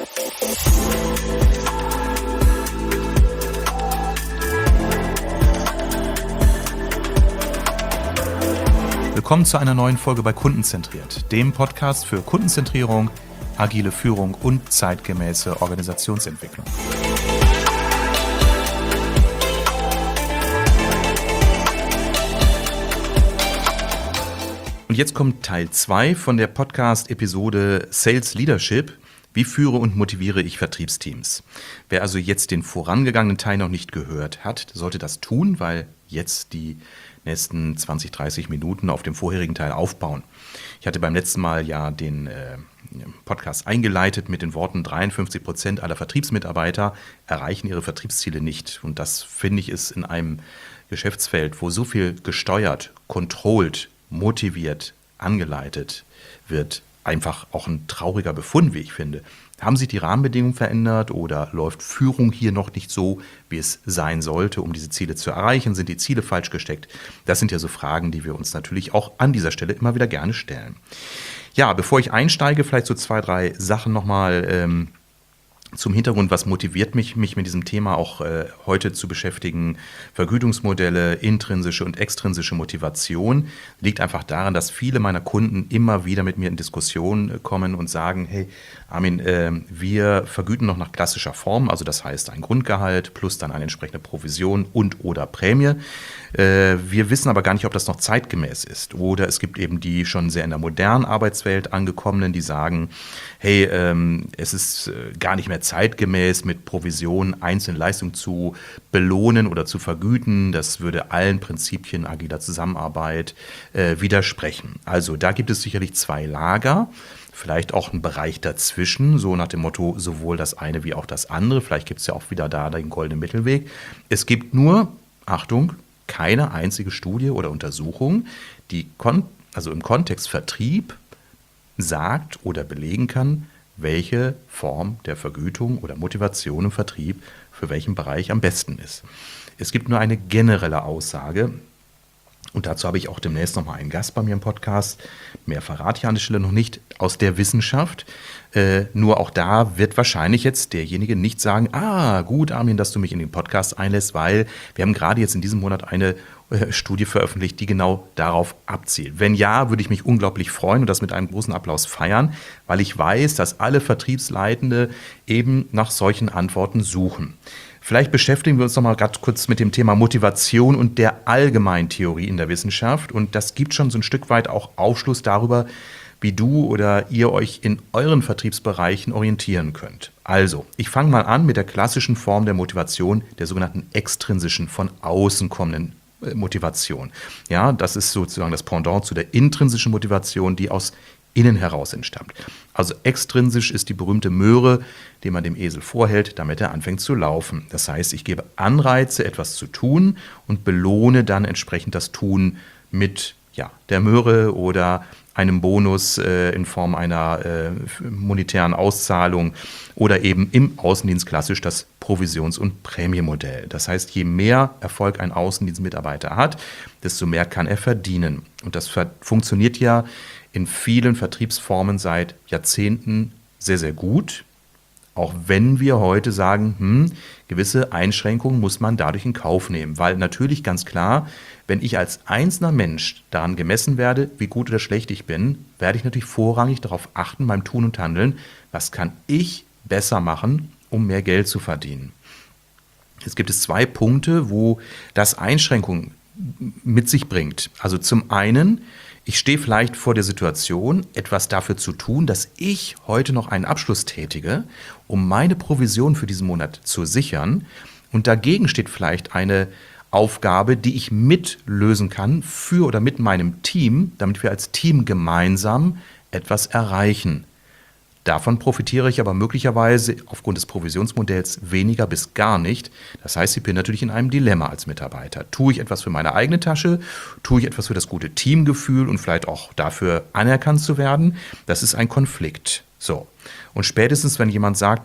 Willkommen zu einer neuen Folge bei Kundenzentriert, dem Podcast für Kundenzentrierung, agile Führung und zeitgemäße Organisationsentwicklung. Und jetzt kommt Teil 2 von der Podcast-Episode Sales Leadership. Wie führe und motiviere ich Vertriebsteams? Wer also jetzt den vorangegangenen Teil noch nicht gehört hat, sollte das tun, weil jetzt die nächsten 20, 30 Minuten auf dem vorherigen Teil aufbauen. Ich hatte beim letzten Mal ja den Podcast eingeleitet mit den Worten, 53% aller Vertriebsmitarbeiter erreichen ihre Vertriebsziele nicht. Und das, finde ich, ist in einem Geschäftsfeld, wo so viel gesteuert, controlled, motiviert, angeleitet wird, einfach auch ein trauriger Befund, wie ich finde. Haben sich die Rahmenbedingungen verändert oder läuft Führung hier noch nicht so, wie es sein sollte, um diese Ziele zu erreichen? Sind die Ziele falsch gesteckt? Das sind ja so Fragen, die wir uns natürlich auch an dieser Stelle immer wieder gerne stellen. Ja, bevor ich einsteige, vielleicht so 2, 3 Sachen nochmal zum Hintergrund, was motiviert mich mit diesem Thema auch heute zu beschäftigen. Vergütungsmodelle, intrinsische und extrinsische Motivation liegt einfach daran, dass viele meiner Kunden immer wieder mit mir in Diskussion kommen und sagen, hey Armin, wir vergüten noch nach klassischer Form, also das heißt ein Grundgehalt plus dann eine entsprechende Provision und oder Prämie. Wir wissen aber gar nicht, ob das noch zeitgemäß ist. Oder es gibt eben die schon sehr in der modernen Arbeitswelt angekommenen, die sagen, hey, es ist gar nicht mehr zeitgemäß, mit Provision einzelne Leistungen zu belohnen oder zu vergüten. Das würde allen Prinzipien agiler Zusammenarbeit widersprechen. Also da gibt es sicherlich 2 Lager. Vielleicht auch einen Bereich dazwischen, so nach dem Motto, sowohl das eine wie auch das andere. Vielleicht gibt es ja auch wieder da den goldenen Mittelweg. Es gibt nur, Achtung, keine einzige Studie oder Untersuchung, die im Kontext Vertrieb sagt oder belegen kann, welche Form der Vergütung oder Motivation im Vertrieb für welchen Bereich am besten ist. Es gibt nur eine generelle Aussage. Und dazu habe ich auch demnächst nochmal einen Gast bei mir im Podcast. Mehr verrate ich an der Stelle noch nicht, aus der Wissenschaft. Nur auch da wird wahrscheinlich jetzt derjenige nicht sagen, gut, Armin, dass du mich in den Podcast einlässt, weil wir haben gerade jetzt in diesem Monat eine Studie veröffentlicht, die genau darauf abzielt. Wenn ja, würde ich mich unglaublich freuen und das mit einem großen Applaus feiern, weil ich weiß, dass alle Vertriebsleitende eben nach solchen Antworten suchen. Vielleicht beschäftigen wir uns noch mal ganz kurz mit dem Thema Motivation und der Allgemeintheorie in der Wissenschaft. Und das gibt schon so ein Stück weit auch Aufschluss darüber, wie du oder ihr euch in euren Vertriebsbereichen orientieren könnt. Also, ich fange mal an mit der klassischen Form der Motivation, der sogenannten extrinsischen, von außen kommenden Motivation. Ja, das ist sozusagen das Pendant zu der intrinsischen Motivation, die aus innen heraus entstammt. Also extrinsisch ist die berühmte Möhre, die man dem Esel vorhält, damit er anfängt zu laufen. Das heißt, ich gebe Anreize, etwas zu tun und belohne dann entsprechend das Tun mit der Möhre oder einem Bonus in Form einer monetären Auszahlung oder eben im Außendienst klassisch das Provisions- und Prämienmodell. Das heißt, je mehr Erfolg ein Außendienstmitarbeiter hat, desto mehr kann er verdienen. Und das funktioniert ja in vielen Vertriebsformen seit Jahrzehnten sehr, sehr gut. Auch wenn wir heute sagen, gewisse Einschränkungen muss man dadurch in Kauf nehmen. Weil natürlich ganz klar, wenn ich als einzelner Mensch daran gemessen werde, wie gut oder schlecht ich bin, werde ich natürlich vorrangig darauf achten, beim Tun und Handeln, was kann ich besser machen, um mehr Geld zu verdienen. Jetzt gibt es 2 Punkte, wo das Einschränkungen mit sich bringt. Also zum einen, ich stehe vielleicht vor der Situation, etwas dafür zu tun, dass ich heute noch einen Abschluss tätige, um meine Provision für diesen Monat zu sichern. Und dagegen steht vielleicht eine Aufgabe, die ich mitlösen kann für oder mit meinem Team, damit wir als Team gemeinsam etwas erreichen. Davon profitiere ich aber möglicherweise aufgrund des Provisionsmodells weniger bis gar nicht. Das heißt, ich bin natürlich in einem Dilemma als Mitarbeiter. Tue ich etwas für meine eigene Tasche? Tue ich etwas für das gute Teamgefühl und vielleicht auch dafür anerkannt zu werden? Das ist ein Konflikt. So. Und spätestens, wenn jemand sagt,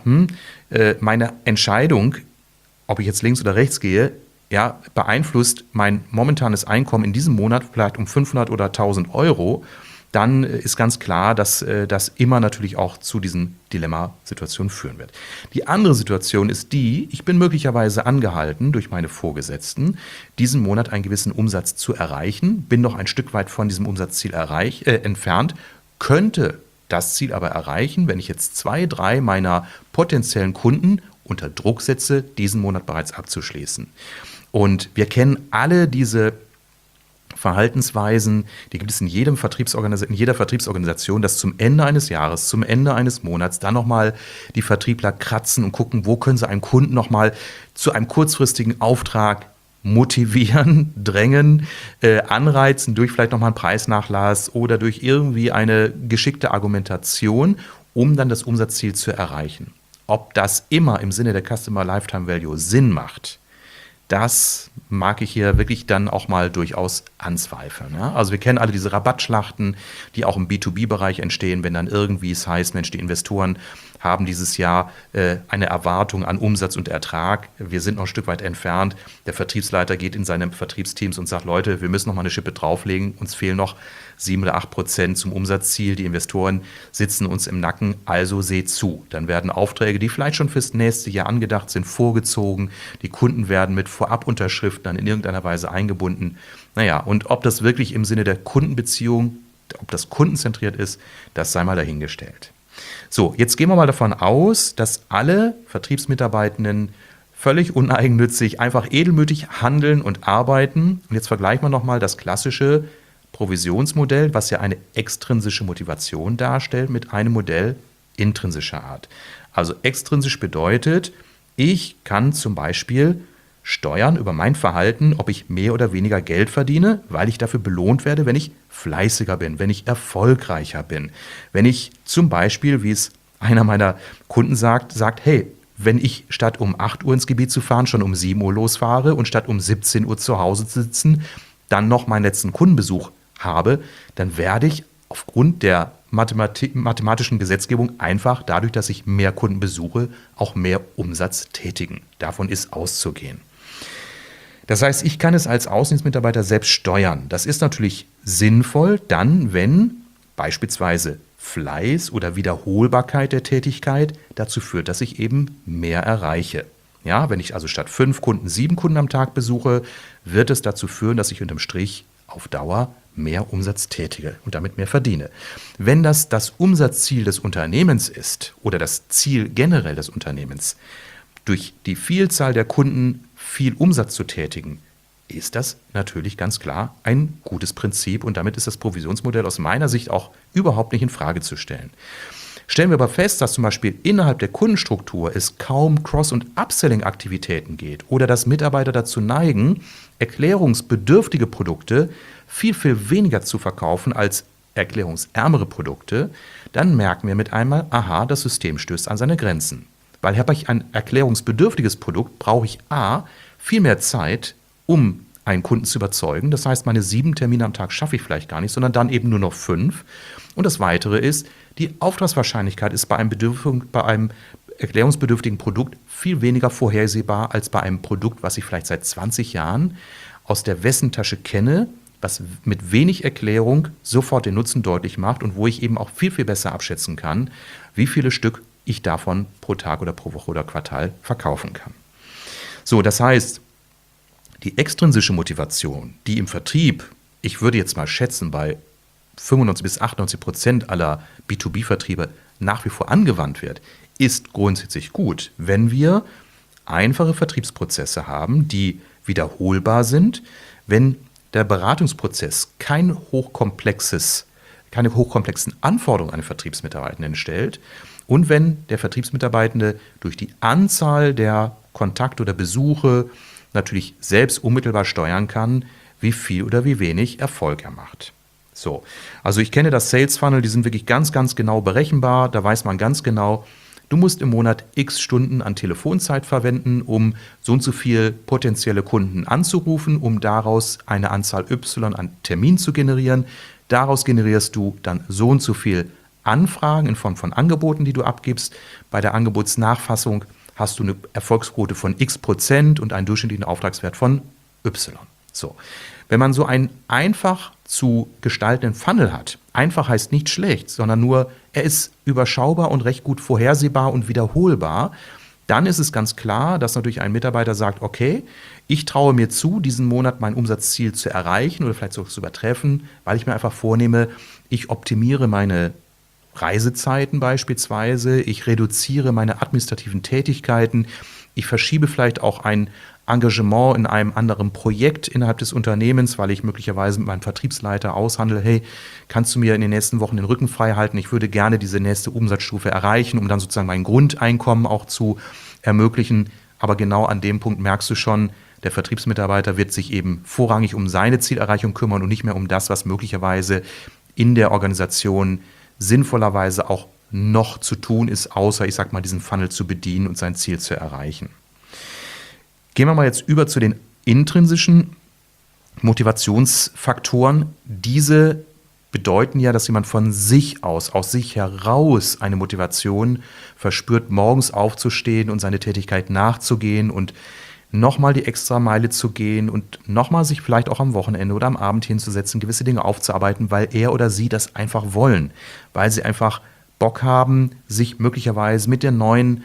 meine Entscheidung, ob ich jetzt links oder rechts gehe, beeinflusst mein momentanes Einkommen in diesem Monat vielleicht um 500 oder 1000 Euro, dann ist ganz klar, dass das immer natürlich auch zu diesen Dilemmasituationen führen wird. Die andere Situation ist die, ich bin möglicherweise angehalten durch meine Vorgesetzten, diesen Monat einen gewissen Umsatz zu erreichen, bin noch ein Stück weit von diesem Umsatzziel entfernt, könnte das Ziel aber erreichen, wenn ich jetzt 2, 3 meiner potenziellen Kunden unter Druck setze, diesen Monat bereits abzuschließen. Und wir kennen alle diese Verhaltensweisen, die gibt es in jeder Vertriebsorganisation, dass zum Ende eines Jahres, zum Ende eines Monats dann nochmal die Vertriebler kratzen und gucken, wo können sie einen Kunden nochmal zu einem kurzfristigen Auftrag motivieren, drängen, anreizen durch vielleicht nochmal einen Preisnachlass oder durch irgendwie eine geschickte Argumentation, um dann das Umsatzziel zu erreichen. Ob das immer im Sinne der Customer Lifetime Value Sinn macht, das mag ich hier wirklich dann auch mal durchaus anzweifeln. Ja? Also wir kennen alle diese Rabattschlachten, die auch im B2B-Bereich entstehen, wenn dann irgendwie es heißt, Mensch, die Investoren haben dieses Jahr eine Erwartung an Umsatz und Ertrag. Wir sind noch ein Stück weit entfernt. Der Vertriebsleiter geht in seine Vertriebsteams und sagt, Leute, wir müssen noch mal eine Schippe drauflegen. Uns fehlen noch 7 oder 8% zum Umsatzziel. Die Investoren sitzen uns im Nacken, also seht zu. Dann werden Aufträge, die vielleicht schon fürs nächste Jahr angedacht sind, vorgezogen. Die Kunden werden mit Vorabunterschriften dann in irgendeiner Weise eingebunden. Naja, und ob das wirklich im Sinne der Kundenbeziehung, ob das kundenzentriert ist, das sei mal dahingestellt. So, jetzt gehen wir mal davon aus, dass alle Vertriebsmitarbeitenden völlig uneigennützig, einfach edelmütig handeln und arbeiten. Und jetzt vergleichen wir nochmal das klassische Provisionsmodell, was ja eine extrinsische Motivation darstellt, mit einem Modell intrinsischer Art. Also extrinsisch bedeutet, ich kann zum Beispiel steuern über mein Verhalten, ob ich mehr oder weniger Geld verdiene, weil ich dafür belohnt werde, wenn ich fleißiger bin, wenn ich erfolgreicher bin. Wenn ich zum Beispiel, wie es einer meiner Kunden sagt, hey, wenn ich statt um 8 Uhr ins Gebiet zu fahren, schon um 7 Uhr losfahre und statt um 17 Uhr zu Hause zu sitzen, dann noch meinen letzten Kundenbesuch habe, dann werde ich aufgrund der mathematischen Gesetzgebung einfach dadurch, dass ich mehr Kunden besuche, auch mehr Umsatz tätigen. Davon ist auszugehen. Das heißt, ich kann es als Außendienstmitarbeiter selbst steuern. Das ist natürlich sinnvoll, dann, wenn beispielsweise Fleiß oder Wiederholbarkeit der Tätigkeit dazu führt, dass ich eben mehr erreiche. Ja, wenn ich also statt 5 Kunden 7 Kunden am Tag besuche, wird es dazu führen, dass ich unterm Strich auf Dauer mehr Umsatz tätige und damit mehr verdiene. Wenn das Umsatzziel des Unternehmens ist oder das Ziel generell des Unternehmens, durch die Vielzahl der Kunden viel Umsatz zu tätigen, ist das natürlich ganz klar ein gutes Prinzip und damit ist das Provisionsmodell aus meiner Sicht auch überhaupt nicht in Frage zu stellen. Stellen wir aber fest, dass zum Beispiel innerhalb der Kundenstruktur es kaum Cross- und Upselling-Aktivitäten geht oder dass Mitarbeiter dazu neigen, erklärungsbedürftige Produkte viel, viel weniger zu verkaufen als erklärungsärmere Produkte, dann merken wir mit einmal, aha, das System stößt an seine Grenzen. Weil habe ich ein erklärungsbedürftiges Produkt, brauche ich viel mehr Zeit, um einen Kunden zu überzeugen. Das heißt, meine 7 Termine am Tag schaffe ich vielleicht gar nicht, sondern dann eben nur noch 5. Und das Weitere ist, die Auftragswahrscheinlichkeit ist bei einem erklärungsbedürftigen Produkt viel weniger vorhersehbar als bei einem Produkt, was ich vielleicht seit 20 Jahren aus der Wessentasche kenne, was mit wenig Erklärung sofort den Nutzen deutlich macht und wo ich eben auch viel, viel besser abschätzen kann, wie viele Stück ich davon pro Tag oder pro Woche oder Quartal verkaufen kann. So, das heißt, die extrinsische Motivation, die im Vertrieb, ich würde jetzt mal schätzen, bei 95 bis 98% aller B2B-Vertriebe nach wie vor angewandt wird, ist grundsätzlich gut, wenn wir einfache Vertriebsprozesse haben, die wiederholbar sind, wenn der Beratungsprozess keine hochkomplexen Anforderungen an den Vertriebsmitarbeitenden stellt und wenn der Vertriebsmitarbeitende durch die Anzahl der Kontakte oder Besuche natürlich selbst unmittelbar steuern kann, wie viel oder wie wenig Erfolg er macht. So, also ich kenne das Sales Funnel, die sind wirklich ganz, ganz genau berechenbar. Da weiß man ganz genau, du musst im Monat x Stunden an Telefonzeit verwenden, um so und so viel potenzielle Kunden anzurufen, um daraus eine Anzahl Y an Terminen zu generieren. Daraus generierst du dann so und so viel Anfragen in Form von Angeboten, die du abgibst. Bei der Angebotsnachfassung hast du eine Erfolgsquote von x% und einen durchschnittlichen Auftragswert von Y. So, wenn man so einen einfach zu gestaltenden Funnel hat, einfach heißt nicht schlecht, sondern nur, er ist überschaubar und recht gut vorhersehbar und wiederholbar, dann ist es ganz klar, dass natürlich ein Mitarbeiter sagt, okay, ich traue mir zu, diesen Monat mein Umsatzziel zu erreichen oder vielleicht sogar zu übertreffen, weil ich mir einfach vornehme, ich optimiere meine Reisezeiten beispielsweise, ich reduziere meine administrativen Tätigkeiten, ich verschiebe vielleicht auch ein Engagement in einem anderen Projekt innerhalb des Unternehmens, weil ich möglicherweise mit meinem Vertriebsleiter aushandle, hey, kannst du mir in den nächsten Wochen den Rücken frei halten? Ich würde gerne diese nächste Umsatzstufe erreichen, um dann sozusagen mein Grundeinkommen auch zu ermöglichen. Aber genau an dem Punkt merkst du schon, der Vertriebsmitarbeiter wird sich eben vorrangig um seine Zielerreichung kümmern und nicht mehr um das, was möglicherweise in der Organisation sinnvollerweise auch noch zu tun ist, außer, ich sag mal, diesen Funnel zu bedienen und sein Ziel zu erreichen. Gehen wir mal jetzt über zu den intrinsischen Motivationsfaktoren. Diese bedeuten ja, dass jemand von sich aus sich heraus eine Motivation verspürt, morgens aufzustehen und seine Tätigkeit nachzugehen und nochmal die Extrameile zu gehen und nochmal sich vielleicht auch am Wochenende oder am Abend hinzusetzen, gewisse Dinge aufzuarbeiten, weil er oder sie das einfach wollen, weil sie einfach Bock haben, sich möglicherweise mit der neuen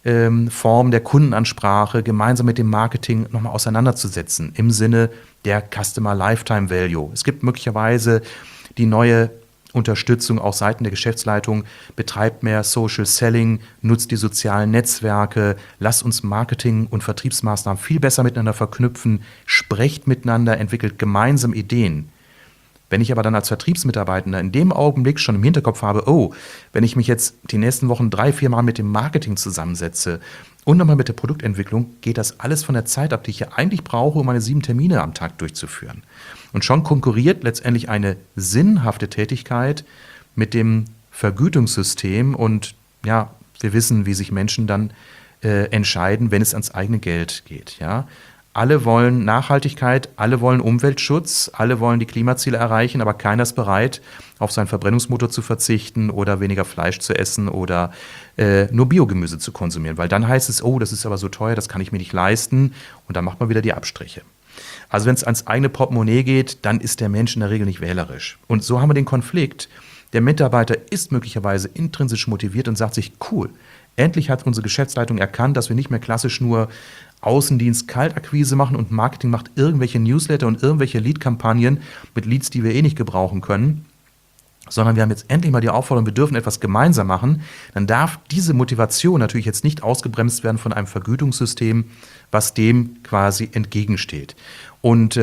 Form der Kundenansprache gemeinsam mit dem Marketing nochmal auseinanderzusetzen im Sinne der Customer Lifetime Value. Es gibt möglicherweise die neue Unterstützung auch seitens der Geschäftsleitung, betreibt mehr Social Selling, nutzt die sozialen Netzwerke, lasst uns Marketing- und Vertriebsmaßnahmen viel besser miteinander verknüpfen, sprecht miteinander, entwickelt gemeinsam Ideen. Wenn ich aber dann als Vertriebsmitarbeitender in dem Augenblick schon im Hinterkopf habe, oh, wenn ich mich jetzt die nächsten Wochen 3-4 Mal mit dem Marketing zusammensetze und nochmal mit der Produktentwicklung, geht das alles von der Zeit ab, die ich ja eigentlich brauche, um meine 7 Termine am Tag durchzuführen. Und schon konkurriert letztendlich eine sinnhafte Tätigkeit mit dem Vergütungssystem und ja, wir wissen, wie sich Menschen dann entscheiden, wenn es ans eigene Geld geht, ja. Alle wollen Nachhaltigkeit, alle wollen Umweltschutz, alle wollen die Klimaziele erreichen, aber keiner ist bereit, auf seinen Verbrennungsmotor zu verzichten oder weniger Fleisch zu essen oder nur Biogemüse zu konsumieren. Weil dann heißt es, oh, das ist aber so teuer, das kann ich mir nicht leisten und dann macht man wieder die Abstriche. Also wenn es ans eigene Portemonnaie geht, dann ist der Mensch in der Regel nicht wählerisch. Und so haben wir den Konflikt. Der Mitarbeiter ist möglicherweise intrinsisch motiviert und sagt sich, cool, endlich hat unsere Geschäftsleitung erkannt, dass wir nicht mehr klassisch nur Außendienst Kaltakquise machen und Marketing macht irgendwelche Newsletter und irgendwelche Lead-Kampagnen mit Leads, die wir eh nicht gebrauchen können, sondern wir haben jetzt endlich mal die Aufforderung, wir dürfen etwas gemeinsam machen, dann darf diese Motivation natürlich jetzt nicht ausgebremst werden von einem Vergütungssystem, was dem quasi entgegensteht. Und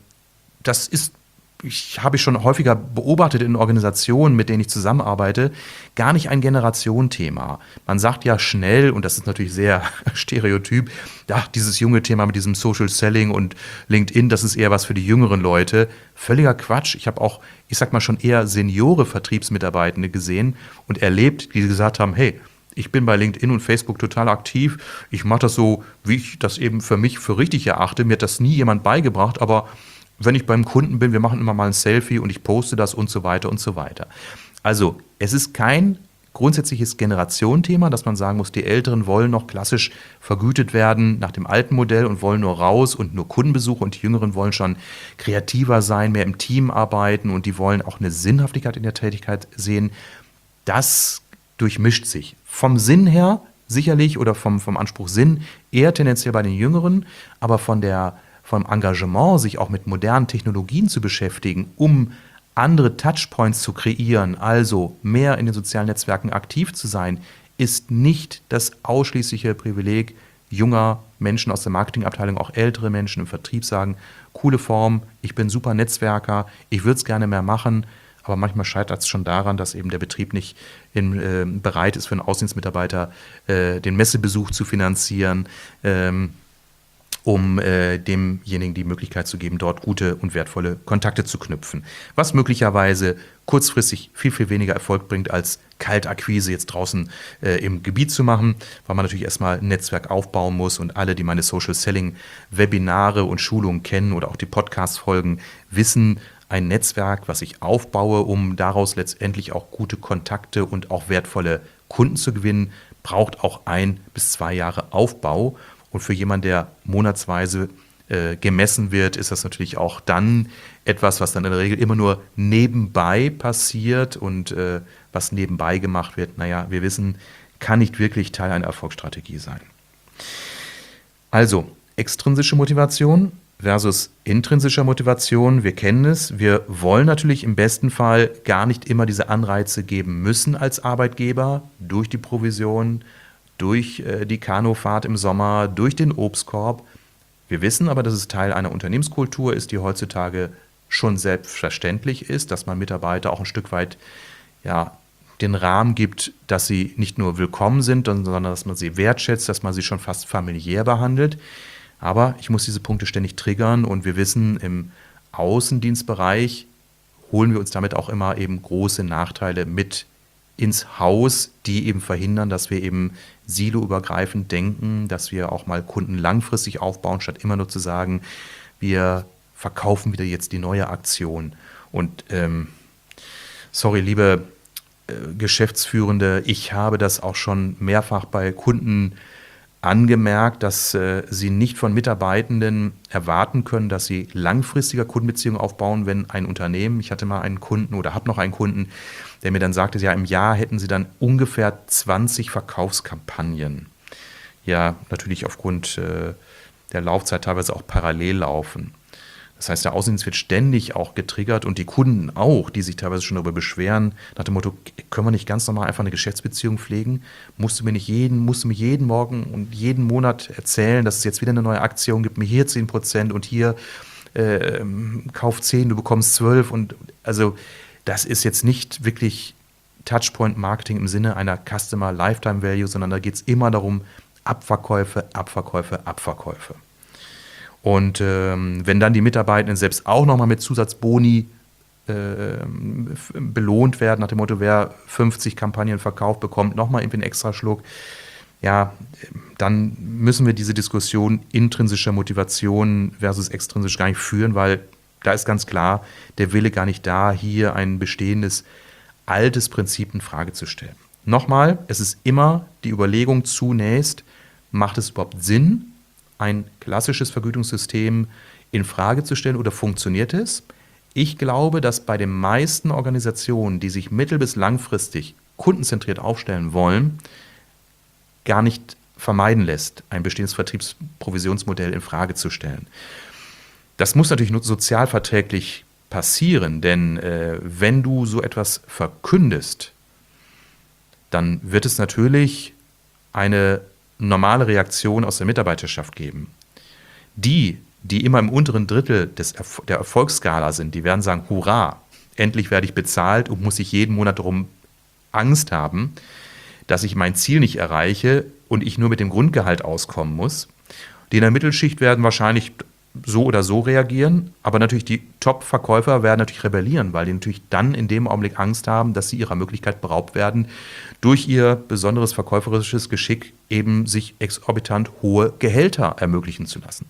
das habe ich schon häufiger beobachtet in Organisationen, mit denen ich zusammenarbeite, gar nicht ein Generationenthema. Man sagt ja schnell, und das ist natürlich sehr stereotyp, ja, dieses junge Thema mit diesem Social Selling und LinkedIn, das ist eher was für die jüngeren Leute. Völliger Quatsch. Ich habe auch, ich sag mal schon eher Seniore Vertriebsmitarbeitende gesehen und erlebt, die gesagt haben, hey, ich bin bei LinkedIn und Facebook total aktiv. Ich mache das so, wie ich das eben für mich für richtig erachte. Mir hat das nie jemand beigebracht, aber wenn ich beim Kunden bin, wir machen immer mal ein Selfie und ich poste das und so weiter und so weiter. Also es ist kein grundsätzliches Generationenthema, dass man sagen muss, die Älteren wollen noch klassisch vergütet werden nach dem alten Modell und wollen nur raus und nur Kundenbesuche und die Jüngeren wollen schon kreativer sein, mehr im Team arbeiten und die wollen auch eine Sinnhaftigkeit in der Tätigkeit sehen. Das durchmischt sich. Vom Sinn her sicherlich oder vom Anspruch Sinn eher tendenziell bei den Jüngeren, aber vom Engagement, sich auch mit modernen Technologien zu beschäftigen, um andere Touchpoints zu kreieren, also mehr in den sozialen Netzwerken aktiv zu sein, ist nicht das ausschließliche Privileg junger Menschen aus der Marketingabteilung, auch ältere Menschen im Vertrieb sagen, coole Form, ich bin super Netzwerker, ich würde es gerne mehr machen, aber manchmal scheitert es schon daran, dass eben der Betrieb nicht bereit ist, für einen Außendienstmitarbeiter den Messebesuch zu finanzieren, um demjenigen die Möglichkeit zu geben, dort gute und wertvolle Kontakte zu knüpfen. Was möglicherweise kurzfristig viel, viel weniger Erfolg bringt, als Kaltakquise jetzt draußen im Gebiet zu machen, weil man natürlich erstmal ein Netzwerk aufbauen muss und alle, die meine Social Selling Webinare und Schulungen kennen oder auch die Podcast-Folgen, wissen, ein Netzwerk, was ich aufbaue, um daraus letztendlich auch gute Kontakte und auch wertvolle Kunden zu gewinnen, braucht auch 1 bis 2 Jahre Aufbau. Und für jemanden, der monatsweise gemessen wird, ist das natürlich auch dann etwas, was dann in der Regel immer nur nebenbei passiert und was nebenbei gemacht wird, naja, wir wissen, kann nicht wirklich Teil einer Erfolgsstrategie sein. Also, extrinsische Motivation versus intrinsischer Motivation, wir kennen es. Wir wollen natürlich im besten Fall gar nicht immer diese Anreize geben müssen als Arbeitgeber durch die Provision, durch die Kanufahrt im Sommer, durch den Obstkorb. Wir wissen aber, dass es Teil einer Unternehmenskultur ist, die heutzutage schon selbstverständlich ist, dass man Mitarbeiter auch ein Stück weit den Rahmen gibt, dass sie nicht nur willkommen sind, sondern dass man sie wertschätzt, dass man sie schon fast familiär behandelt. Aber ich muss diese Punkte ständig triggern und wir wissen, im Außendienstbereich holen wir uns damit auch immer eben große Nachteile mit ins Haus, die eben verhindern, dass wir eben siloübergreifend denken, dass wir auch mal Kunden langfristig aufbauen, statt immer nur zu sagen, wir verkaufen wieder jetzt die neue Aktion. Und sorry, liebe Geschäftsführende, ich habe das auch schon mehrfach bei Kunden angemerkt, dass sie nicht von Mitarbeitenden erwarten können, dass sie langfristiger Kundenbeziehungen aufbauen, wenn ein Unternehmen, ich hatte mal einen Kunden oder habe noch einen Kunden, der mir dann sagte, ja, im Jahr hätten sie dann ungefähr 20 Verkaufskampagnen. Ja, natürlich aufgrund der Laufzeit teilweise auch parallel laufen. Das heißt, der Außendienst wird ständig auch getriggert und die Kunden auch, die sich teilweise schon darüber beschweren, nach dem Motto, können wir nicht ganz normal einfach eine Geschäftsbeziehung pflegen? Musst du mir jeden Morgen und jeden Monat erzählen, dass es jetzt wieder eine neue Aktion gibt, mir hier 10% und hier kauf 10, du bekommst 12 und also das ist jetzt nicht wirklich Touchpoint-Marketing im Sinne einer Customer Lifetime Value, sondern da geht es immer darum, Abverkäufe. Und wenn dann die Mitarbeitenden selbst auch nochmal mit Zusatzboni belohnt werden, nach dem Motto, wer 50 Kampagnen verkauft, bekommt nochmal irgendwie einen Extraschluck, ja, dann müssen wir diese Diskussion intrinsischer Motivation versus extrinsisch gar nicht führen, weil da ist ganz klar, der Wille gar nicht da, hier ein bestehendes, altes Prinzip in Frage zu stellen. Nochmal, es ist immer die Überlegung zunächst, macht es überhaupt Sinn, ein klassisches Vergütungssystem in Frage zu stellen oder funktioniert es? Ich glaube, dass bei den meisten Organisationen, die sich mittel- bis langfristig kundenzentriert aufstellen wollen, gar nicht vermeiden lässt, ein bestehendes Vertriebsprovisionsmodell in Frage zu stellen. Das muss natürlich nur sozialverträglich passieren, denn wenn du so etwas verkündest, dann wird es natürlich eine normale Reaktion aus der Mitarbeiterschaft geben. Die immer im unteren Drittel der Erfolgsskala sind, die werden sagen, hurra, endlich werde ich bezahlt und muss ich jeden Monat darum Angst haben, dass ich mein Ziel nicht erreiche und ich nur mit dem Grundgehalt auskommen muss. Die in der Mittelschicht werden wahrscheinlich so oder so reagieren, aber natürlich die Top-Verkäufer werden natürlich rebellieren, weil die natürlich dann in dem Augenblick Angst haben, dass sie ihrer Möglichkeit beraubt werden, durch ihr besonderes verkäuferisches Geschick eben sich exorbitant hohe Gehälter ermöglichen zu lassen,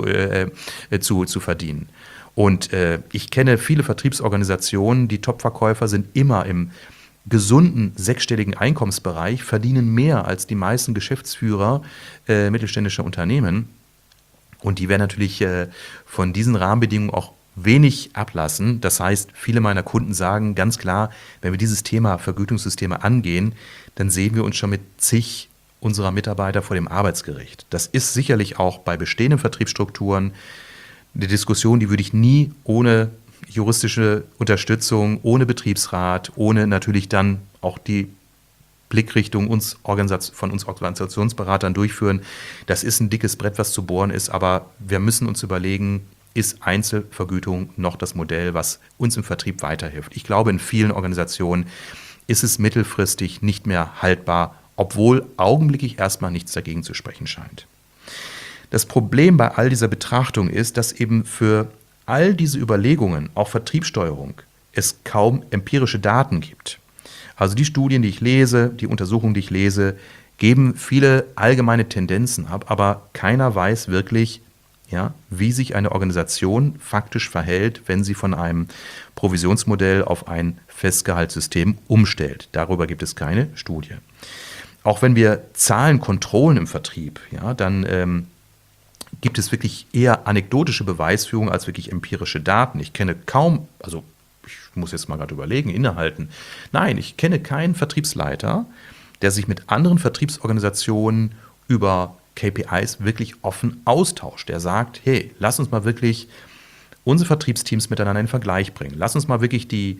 zu verdienen. Und ich kenne viele Vertriebsorganisationen, die Top-Verkäufer sind immer im gesunden sechsstelligen Einkommensbereich, verdienen mehr als die meisten Geschäftsführer mittelständischer Unternehmen. Und die werden natürlich von diesen Rahmenbedingungen auch wenig ablassen. Das heißt, viele meiner Kunden sagen ganz klar, wenn wir dieses Thema Vergütungssysteme angehen, dann sehen wir uns schon mit zig unserer Mitarbeiter vor dem Arbeitsgericht. Das ist sicherlich auch bei bestehenden Vertriebsstrukturen eine Diskussion, die würde ich nie ohne juristische Unterstützung, ohne Betriebsrat, ohne natürlich dann auch die Blickrichtung von uns Organisationsberatern durchführen. Das ist ein dickes Brett, was zu bohren ist, aber wir müssen uns überlegen, ist Einzelvergütung noch das Modell, was uns im Vertrieb weiterhilft? Ich glaube, in vielen Organisationen ist es mittelfristig nicht mehr haltbar, obwohl augenblicklich erstmal nichts dagegen zu sprechen scheint. Das Problem bei all dieser Betrachtung ist, dass eben für all diese Überlegungen, auch Vertriebssteuerung, es kaum empirische Daten gibt. Also die Studien, die ich lese, die Untersuchungen, die ich lese, geben viele allgemeine Tendenzen ab, aber keiner weiß wirklich, wie sich eine Organisation faktisch verhält, wenn sie von einem Provisionsmodell auf ein Festgehaltssystem umstellt. Darüber gibt es keine Studie. Auch wenn wir Zahlenkontrollen im Vertrieb, dann gibt es wirklich eher anekdotische Beweisführung als wirklich empirische Daten. Ich kenne kaum, also ich muss jetzt mal gerade überlegen, innehalten. Nein, ich kenne keinen Vertriebsleiter, der sich mit anderen Vertriebsorganisationen über KPIs wirklich offen austauscht. Der sagt, hey, lass uns mal wirklich unsere Vertriebsteams miteinander in Vergleich bringen. Lass uns mal wirklich die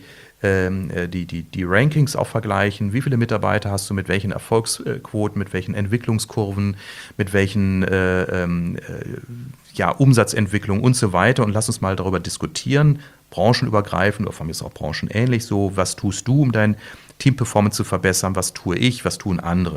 Rankings auch vergleichen. Wie viele Mitarbeiter hast du mit welchen Erfolgsquoten, mit welchen Entwicklungskurven, mit welchen Umsatzentwicklungen und so weiter. Und lass uns mal darüber diskutieren, branchenübergreifend oder von mir ist auch branchenähnlich so, was tust du, um dein Team-Performance zu verbessern, was tue ich, was tun andere.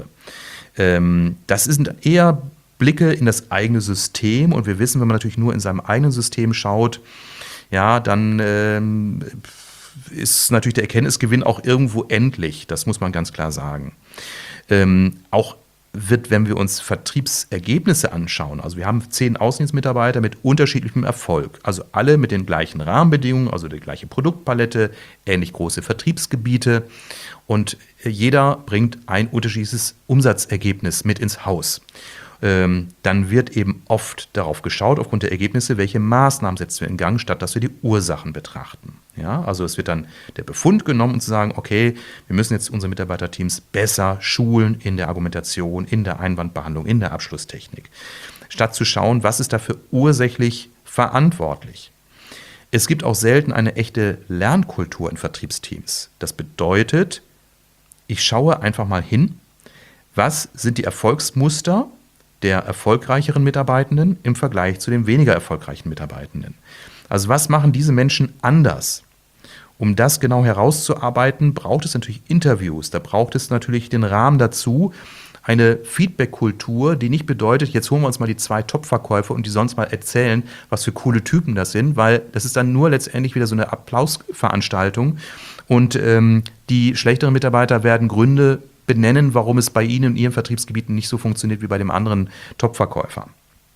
Das sind eher Blicke in das eigene System und wir wissen, wenn man natürlich nur in seinem eigenen System schaut, ja, dann ist natürlich der Erkenntnisgewinn auch irgendwo endlich, das muss man ganz klar sagen. Auch wird, wenn wir uns Vertriebsergebnisse anschauen, also wir haben 10 Außendienstmitarbeiter mit unterschiedlichem Erfolg, also alle mit den gleichen Rahmenbedingungen, also die gleiche Produktpalette, ähnlich große Vertriebsgebiete und jeder bringt ein unterschiedliches Umsatzergebnis mit ins Haus. Dann wird eben oft darauf geschaut, aufgrund der Ergebnisse, welche Maßnahmen setzen wir in Gang, statt dass wir die Ursachen betrachten. Ja, also es wird dann der Befund genommen, um zu sagen, okay, wir müssen jetzt unsere Mitarbeiterteams besser schulen in der Argumentation, in der Einwandbehandlung, in der Abschlusstechnik, statt zu schauen, was ist dafür ursächlich verantwortlich. Es gibt auch selten eine echte Lernkultur in Vertriebsteams. Das bedeutet, ich schaue einfach mal hin, was sind die Erfolgsmuster der erfolgreicheren Mitarbeitenden im Vergleich zu den weniger erfolgreichen Mitarbeitenden. Also was machen diese Menschen anders? Um das genau herauszuarbeiten, braucht es natürlich Interviews, da braucht es natürlich den Rahmen dazu, eine Feedback-Kultur, die nicht bedeutet, jetzt holen wir uns mal die 2 Top-Verkäufer und die sonst mal erzählen, was für coole Typen das sind, weil das ist dann nur letztendlich wieder so eine Applausveranstaltung und die schlechteren Mitarbeiter werden Gründe benennen, warum es bei Ihnen in Ihren Vertriebsgebieten nicht so funktioniert wie bei dem anderen Top-Verkäufer.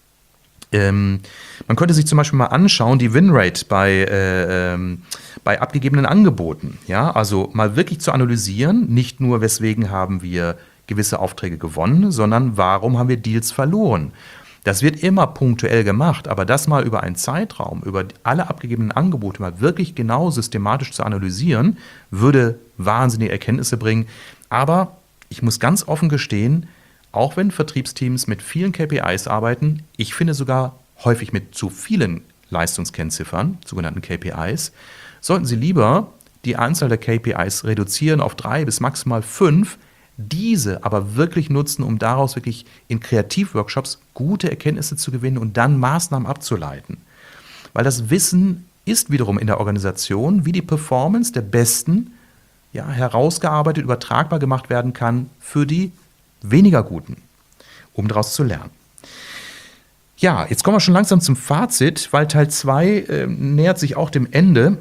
Man könnte sich zum Beispiel mal anschauen, die Winrate bei abgegebenen Angeboten. Ja? Also mal wirklich zu analysieren, nicht nur weswegen haben wir gewisse Aufträge gewonnen, sondern warum haben wir Deals verloren. Das wird immer punktuell gemacht, aber das mal über einen Zeitraum, über alle abgegebenen Angebote mal wirklich genau systematisch zu analysieren, würde wahnsinnige Erkenntnisse bringen. Aber ich muss ganz offen gestehen, auch wenn Vertriebsteams mit vielen KPIs arbeiten, ich finde sogar häufig mit zu vielen Leistungskennziffern, sogenannten KPIs, sollten Sie lieber die Anzahl der KPIs reduzieren auf 3 bis maximal 5, diese aber wirklich nutzen, um daraus wirklich in Kreativworkshops gute Erkenntnisse zu gewinnen und dann Maßnahmen abzuleiten. Weil das Wissen ist wiederum in der Organisation, wie die Performance der Besten herausgearbeitet, übertragbar gemacht werden kann für die weniger Guten, um daraus zu lernen. Ja, jetzt kommen wir schon langsam zum Fazit, weil Teil 2 nähert sich auch dem Ende.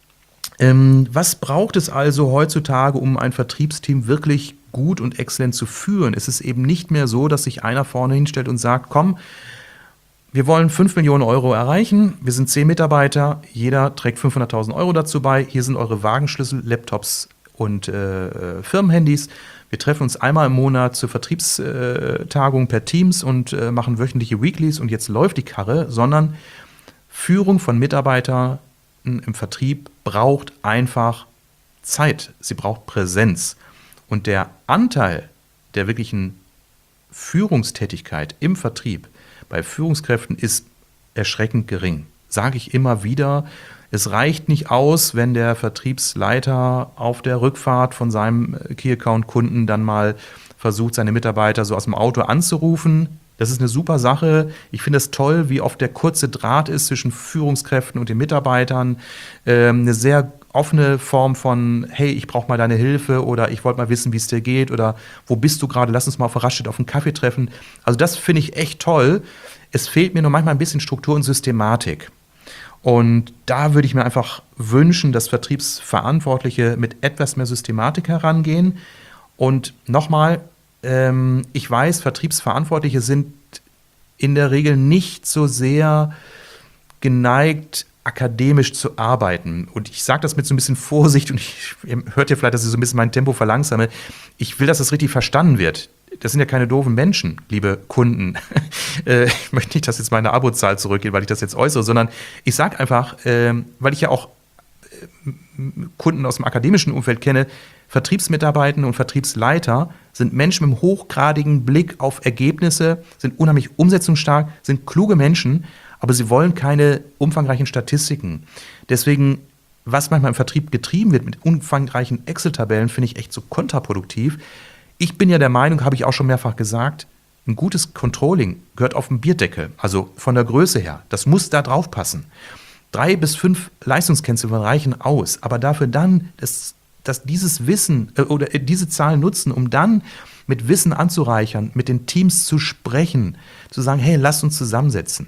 Was braucht es also heutzutage, um ein Vertriebsteam wirklich gut und exzellent zu führen? Es ist eben nicht mehr so, dass sich einer vorne hinstellt und sagt, komm, wir wollen 5 Millionen Euro erreichen, wir sind 10 Mitarbeiter, jeder trägt 500.000 Euro dazu bei, hier sind eure Wagenschlüssel, Laptops und Firmenhandys. Wir treffen uns einmal im Monat zur Vertriebstagung per Teams und machen wöchentliche Weeklies und jetzt läuft die Karre, sondern Führung von Mitarbeitern im Vertrieb braucht einfach Zeit, sie braucht Präsenz. Und der Anteil der wirklichen Führungstätigkeit im Vertrieb bei Führungskräften ist erschreckend gering. Sage ich immer wieder, es reicht nicht aus, wenn der Vertriebsleiter auf der Rückfahrt von seinem Key-Account-Kunden dann mal versucht, seine Mitarbeiter so aus dem Auto anzurufen. Das ist eine super Sache. Ich finde es toll, wie oft der kurze Draht ist zwischen Führungskräften und den Mitarbeitern. Eine sehr offene Form von, hey, ich brauche mal deine Hilfe oder ich wollte mal wissen, wie es dir geht oder wo bist du gerade, lass uns mal auf der Raststätte auf einen Kaffee treffen. Also das finde ich echt toll. Es fehlt mir nur manchmal ein bisschen Struktur und Systematik. Und da würde ich mir einfach wünschen, dass Vertriebsverantwortliche mit etwas mehr Systematik herangehen. Und nochmal, ich weiß, Vertriebsverantwortliche sind in der Regel nicht so sehr geneigt, akademisch zu arbeiten. Und ich sage das mit so ein bisschen Vorsicht und ihr hört ja vielleicht, dass ich so ein bisschen mein Tempo verlangsame. Ich will, dass das richtig verstanden wird. das sind ja keine doofen Menschen, liebe Kunden. Ich möchte nicht, dass jetzt meine Abozahl zurückgeht, weil ich das jetzt äußere, sondern ich sage einfach, weil ich ja auch Kunden aus dem akademischen Umfeld kenne, Vertriebsmitarbeitende und Vertriebsleiter sind Menschen mit einem hochgradigen Blick auf Ergebnisse, sind unheimlich umsetzungsstark, sind kluge Menschen, aber sie wollen keine umfangreichen Statistiken. Deswegen, was manchmal im Vertrieb getrieben wird mit umfangreichen Excel-Tabellen, finde ich echt so kontraproduktiv. Ich bin ja der Meinung, habe ich auch schon mehrfach gesagt, ein gutes Controlling gehört auf den Bierdeckel, also von der Größe her. Das muss da drauf passen. 3 bis 5 Leistungskennzahlen reichen aus, aber dafür dann, dass dieses Wissen oder diese Zahlen nutzen, um dann mit Wissen anzureichern, mit den Teams zu sprechen, zu sagen, hey, lass uns zusammensetzen.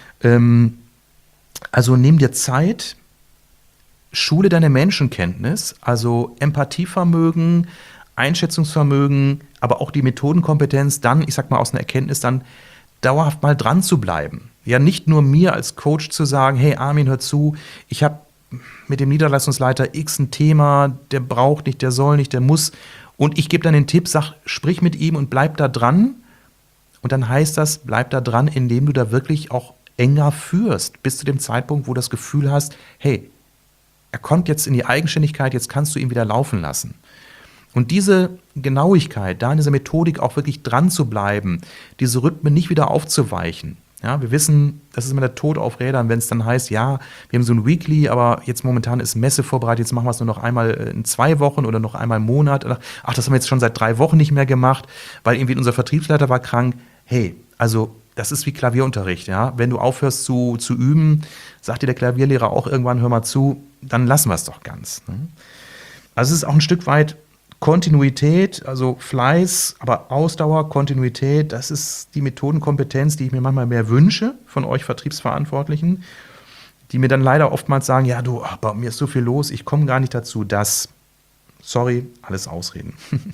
Also nimm dir Zeit, schule deine Menschenkenntnis, also Empathievermögen, Einschätzungsvermögen, aber auch die Methodenkompetenz, dann, ich sag mal aus einer Erkenntnis, dann dauerhaft mal dran zu bleiben. Ja, nicht nur mir als Coach zu sagen, hey Armin, hör zu, ich habe mit dem Niederlassungsleiter X ein Thema, der braucht nicht, der soll nicht, der muss. Und ich gebe dann den Tipp, sag, sprich mit ihm und bleib da dran. Und dann heißt das, bleib da dran, indem du da wirklich auch enger führst, bis zu dem Zeitpunkt, wo du das Gefühl hast, hey, er kommt jetzt in die Eigenständigkeit, jetzt kannst du ihn wieder laufen lassen. Und diese Genauigkeit, da in dieser Methodik auch wirklich dran zu bleiben, diese Rhythmen nicht wieder aufzuweichen. Ja, wir wissen, das ist immer der Tod auf Rädern, wenn es dann heißt, ja, wir haben so ein Weekly, aber jetzt momentan ist Messe vorbereitet, jetzt machen wir es nur noch einmal in 2 Wochen oder noch einmal im Monat. Ach, das haben wir jetzt schon seit 3 Wochen nicht mehr gemacht, weil irgendwie unser Vertriebsleiter war krank. Hey, also das ist wie Klavierunterricht. Ja? Wenn du aufhörst zu üben, sagt dir der Klavierlehrer auch irgendwann, hör mal zu, dann lassen wir es doch ganz. Ne? Also es ist auch ein Stück weit Kontinuität, also Fleiß, aber Ausdauer, Kontinuität, das ist die Methodenkompetenz, die ich mir manchmal mehr wünsche von euch Vertriebsverantwortlichen, die mir dann leider oftmals sagen, ja du, bei mir ist so viel los, ich komme gar nicht dazu, sorry, alles Ausreden.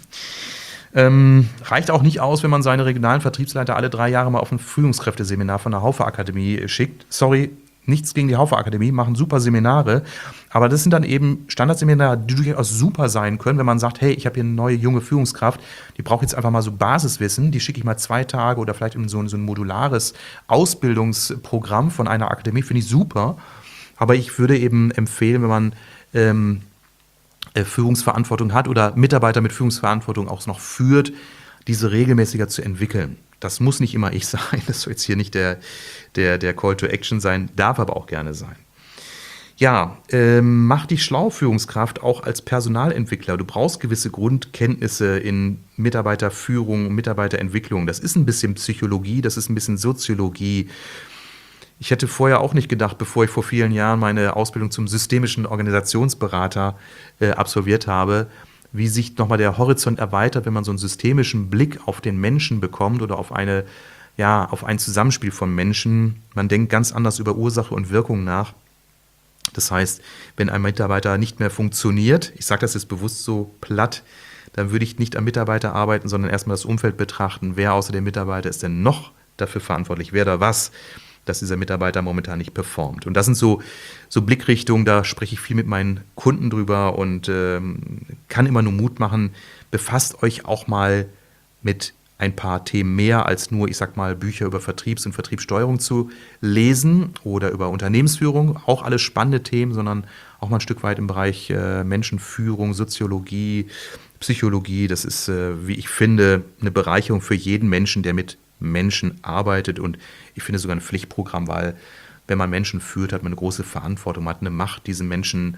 Reicht auch nicht aus, wenn man seine regionalen Vertriebsleiter alle 3 Jahre mal auf ein Führungskräfteseminar von der Haufe Akademie schickt. Sorry, nichts gegen die Haufe Akademie, machen super Seminare, aber das sind dann eben Standardseminare, die durchaus super sein können, wenn man sagt, hey, ich habe hier eine neue, junge Führungskraft, die braucht jetzt einfach mal so Basiswissen, die schicke ich mal 2 Tage oder vielleicht in so ein modulares Ausbildungsprogramm von einer Akademie, finde ich super, aber ich würde eben empfehlen, wenn man Führungsverantwortung hat oder Mitarbeiter mit Führungsverantwortung auch noch führt, diese regelmäßiger zu entwickeln. Das muss nicht immer ich sein, das soll jetzt hier nicht der Call to Action sein, darf aber auch gerne sein. Ja, mach dich schlau, Führungskraft, auch als Personalentwickler. Du brauchst gewisse Grundkenntnisse in Mitarbeiterführung, Mitarbeiterentwicklung. Das ist ein bisschen Psychologie, das ist ein bisschen Soziologie. Ich hätte vorher auch nicht gedacht, bevor ich vor vielen Jahren meine Ausbildung zum systemischen Organisationsberater absolviert habe, wie sich nochmal der Horizont erweitert, wenn man so einen systemischen Blick auf den Menschen bekommt oder auf ein Zusammenspiel von Menschen. Man denkt ganz anders über Ursache und Wirkung nach. Das heißt, wenn ein Mitarbeiter nicht mehr funktioniert, ich sage das jetzt bewusst so platt, dann würde ich nicht am Mitarbeiter arbeiten, sondern erstmal das Umfeld betrachten. Wer außer dem Mitarbeiter ist denn noch dafür verantwortlich? Wer oder was, dass dieser Mitarbeiter momentan nicht performt. Und das sind so Blickrichtungen, da spreche ich viel mit meinen Kunden drüber und kann immer nur Mut machen, befasst euch auch mal mit ein paar Themen mehr als nur, ich sag mal, Bücher über Vertriebs- und Vertriebssteuerung zu lesen oder über Unternehmensführung, auch alles spannende Themen, sondern auch mal ein Stück weit im Bereich Menschenführung, Soziologie, Psychologie. Das ist, wie ich finde, eine Bereicherung für jeden Menschen, der mit Menschen arbeitet, und ich finde sogar ein Pflichtprogramm, weil wenn man Menschen führt, hat man eine große Verantwortung, man hat eine Macht, diesen Menschen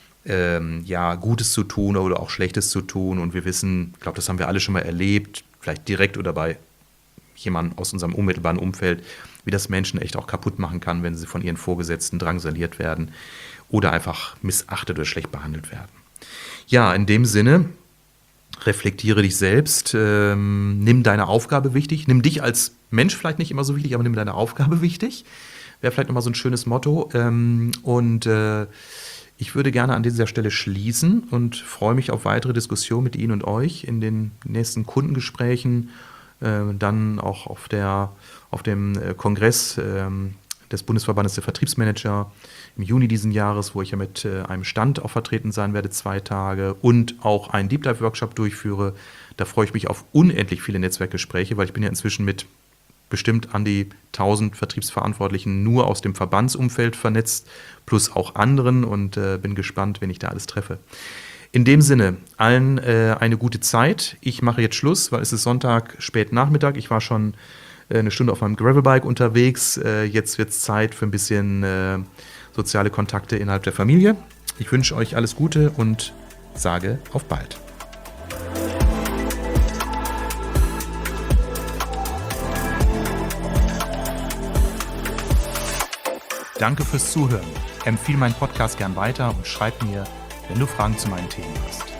Gutes zu tun oder auch Schlechtes zu tun, und wir wissen, ich glaube, das haben wir alle schon mal erlebt, vielleicht direkt oder bei jemandem aus unserem unmittelbaren Umfeld, wie das Menschen echt auch kaputt machen kann, wenn sie von ihren Vorgesetzten drangsaliert werden oder einfach missachtet oder schlecht behandelt werden. Ja, in dem Sinne, reflektiere dich selbst, nimm deine Aufgabe wichtig, nimm dich als Mensch vielleicht nicht immer so wichtig, aber nimm deine Aufgabe wichtig. Wäre vielleicht nochmal so ein schönes Motto. Ich würde gerne an dieser Stelle schließen und freue mich auf weitere Diskussionen mit Ihnen und euch in den nächsten Kundengesprächen, dann auch auf dem Kongress des Bundesverbandes der Vertriebsmanager im Juni diesen Jahres, wo ich ja mit einem Stand auch vertreten sein werde, 2 Tage, und auch einen Deep Dive Workshop durchführe. Da freue ich mich auf unendlich viele Netzwerkgespräche, weil ich bin ja inzwischen mit bestimmt an die 1000 Vertriebsverantwortlichen nur aus dem Verbandsumfeld vernetzt, plus auch anderen, und bin gespannt, wen ich da alles treffe. In dem Sinne, allen eine gute Zeit. Ich mache jetzt Schluss, weil es ist Sonntag, spät Nachmittag. Ich war schon eine Stunde auf meinem Gravelbike unterwegs. Jetzt wird es Zeit für ein bisschen soziale Kontakte innerhalb der Familie. Ich wünsche euch alles Gute und sage auf bald. Danke fürs Zuhören. Empfehle meinen Podcast gern weiter und schreib mir, wenn du Fragen zu meinen Themen hast.